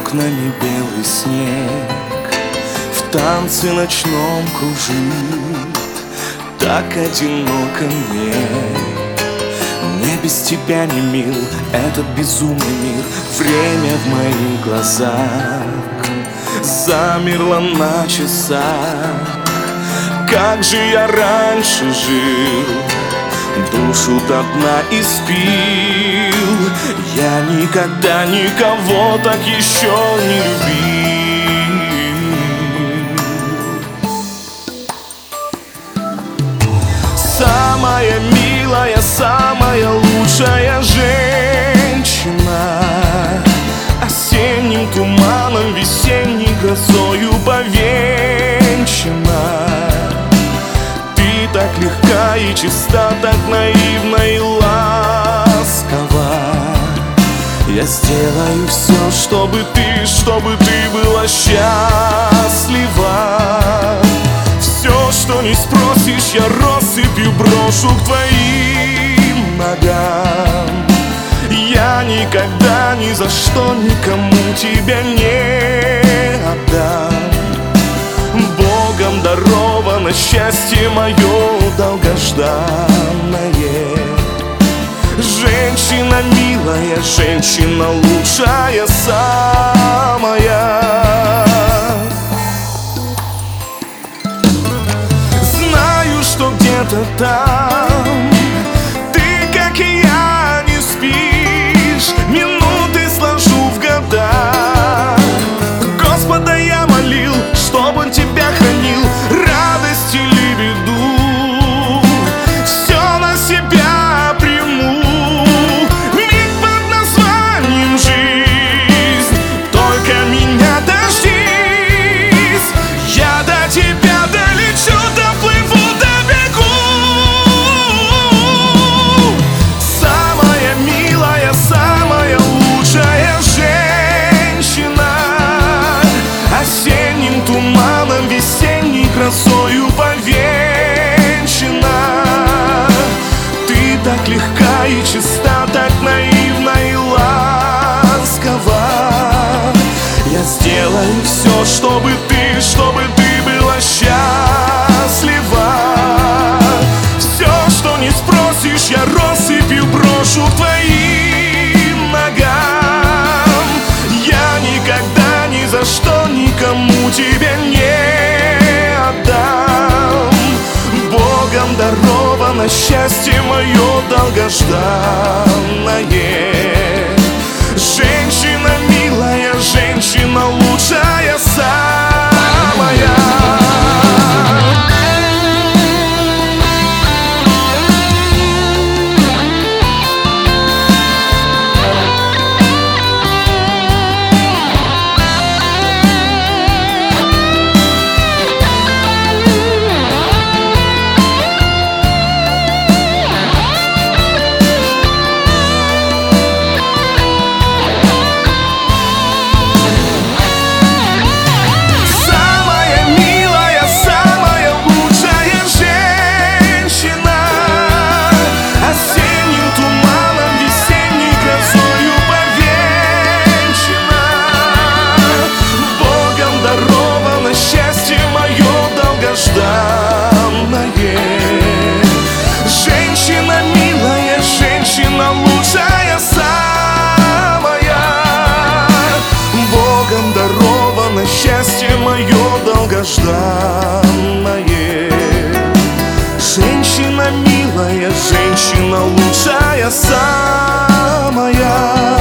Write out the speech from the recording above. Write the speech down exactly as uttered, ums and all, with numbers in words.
окнами белый снег в танце ночном кружит. Так одиноко мне, мне без тебя не мил этот безумный мир. Время в моих глазах замерло на часах. Как же я раньше жил, душу до дна испил. Я никогда никого так еще не любил. Самая милая, самая лучшая женщина, осенним туманом, весенней грозою повенчана. Так легка и чиста, так наивна и ласкова. Я сделаю все, чтобы ты, чтобы ты была счастлива. Все, что не спросишь, я россыпью брошу к твоим ногам. Я никогда ни за что никому тебя не отдам. Богом даровано счастье мое долгожданное. Женщина милая, женщина лучшая, самая. Знаю, что где-то там ты, как и я, не спишь. Минуты сложу в года. Господа я молил, чтоб он тебя хранил, радость или беду. Все на себя приму, миг под названием жизнь. Только меня дождись, я до тебя долечу, доплыву, добегу. Самая милая, самая лучшая женщина, осенним туманом, весенней грозою повенчана. Ты так легка и чиста, так наивна и ласкова. Я сделаю все, чтобы ты, чтобы ты была счастлива. Все, что не спросишь, я россыпью брошу к твоим ногам. Я никогда ни за что никому тебя не отдам. Богом даровано счастье мое долгожданное. Женщина милая, женщина лучшая, самая. Женщина милая, женщина лучшая, самая. Богом даровано счастье мое долгожданное. Женщина милая, женщина лучшая, самая.